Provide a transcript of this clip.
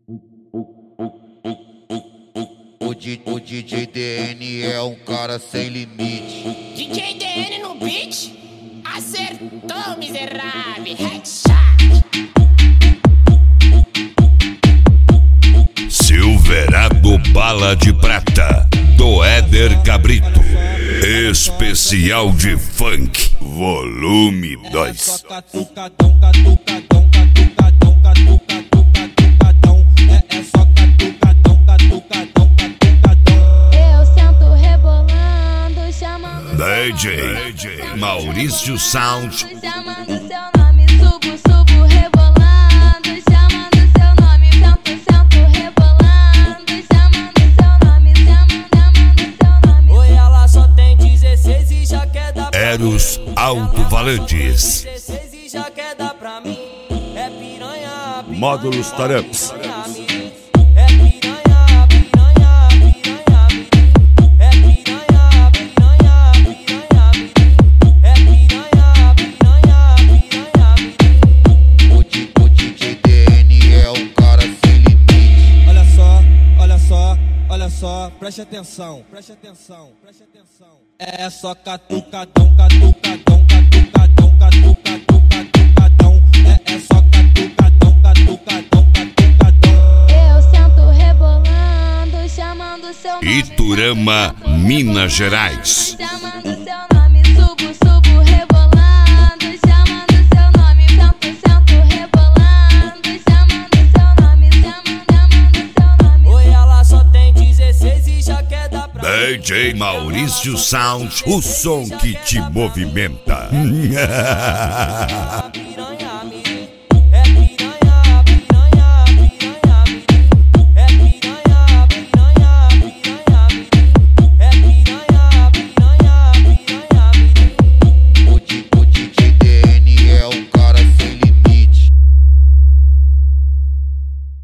O DJ DN é um cara sem limite. DJ DN no beat? Acertou, miserável. Headshot. Silverado Bala de Prata, do Éder Cabrito. Especial de Funk, volume 2. DJ Maurício Sound. Chamando seu nome, subo, rebolando. Chamando seu nome, sento, rebolando. Chamando seu nome, chamando seu nome. Oi, ela só tem 16 e já quer dar pra Eros Alto Valantes. 16 e já quer dar pra mim. É piranha, Módulos Taramps. É piranha, é piranha, O DJ DN é um cara sem limite. Olha só, preste atenção. É só catucadão. É só catucadão. Eu sento rebolando, chamando seu nome. Iturama, Minas Gerais. Chamando seu nome, subo, rebolando. Chamando seu nome, sento, rebolando. Chamando seu nome, chamando seu nome. Oi, ela só tem 16 e já quer dar pra DJ Maurício Sound, o som que te movimenta.